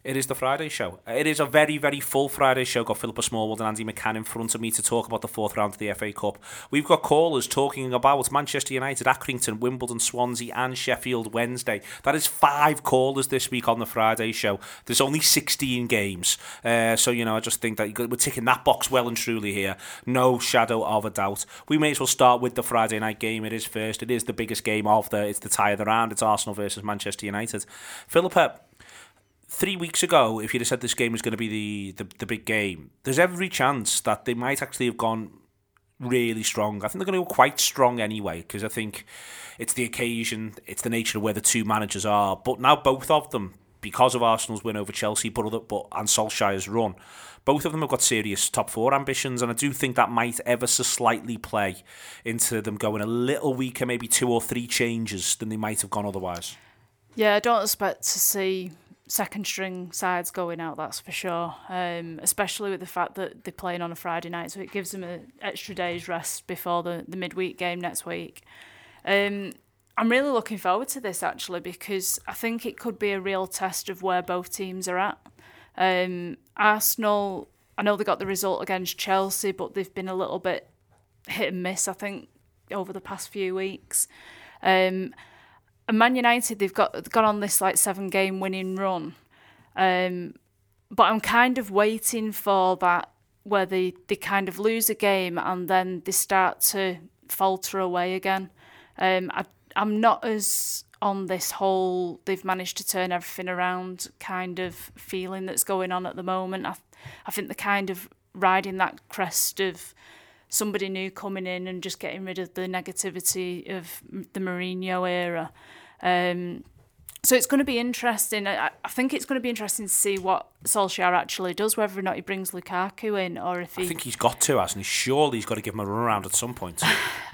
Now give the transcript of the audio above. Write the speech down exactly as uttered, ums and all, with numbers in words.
It is the Friday show. It is a very, very full Friday show. Got Philippa Smallwood and Andy McCann in front of me to talk about the fourth round of the F A Cup. We've got callers talking about Manchester United, Accrington, Wimbledon, Swansea and Sheffield Wednesday. That is five callers this week on the Friday show. There's only sixteen games. Uh, so, you know, I just think that we're ticking that box well and truly here. No shadow of a doubt. We may as well start with the Friday night game. It is first. It is the biggest game of the... It's the tie of the round. It's Arsenal versus Manchester United. Philippa... Three weeks ago, if you'd have said this game was going to be the, the, the big game, there's every chance that they might actually have gone really strong. I think they're going to go quite strong anyway, because I think it's the occasion, it's the nature of where the two managers are. But now both of them, because of Arsenal's win over Chelsea but other, but and Solskjaer's run, both of them have got serious top four ambitions, and I do think that might ever so slightly play into them going a little weaker, maybe two or three changes than they might have gone otherwise. Yeah, I don't expect to see second string sides going out, that's for sure, um, especially with the fact that they're playing on a Friday night, so it gives them an extra day's rest before the, the midweek game next week. Um, I'm really looking forward to this actually, because I think it could be a real test of where both teams are at. Um, Arsenal, I know they got the result against Chelsea, but they've been a little bit hit and miss, I think, over the past few weeks. Um, And Man United, they've got gone on this like seven game winning run, um, but I'm kind of waiting for that where they, they kind of lose a game and then they start to falter away again. Um, I, I'm not as on this whole they've managed to turn everything around kind of feeling that's going on at the moment. I, I think they're kind of riding that crest of somebody new coming in and just getting rid of the negativity of the Mourinho era. Um, so it's going to be interesting. I, I think it's going to be interesting to see what Solskjaer actually does, whether or not he brings Lukaku in or if he... I think he's got to, hasn't he? Surely he's got to give him a run around at some point.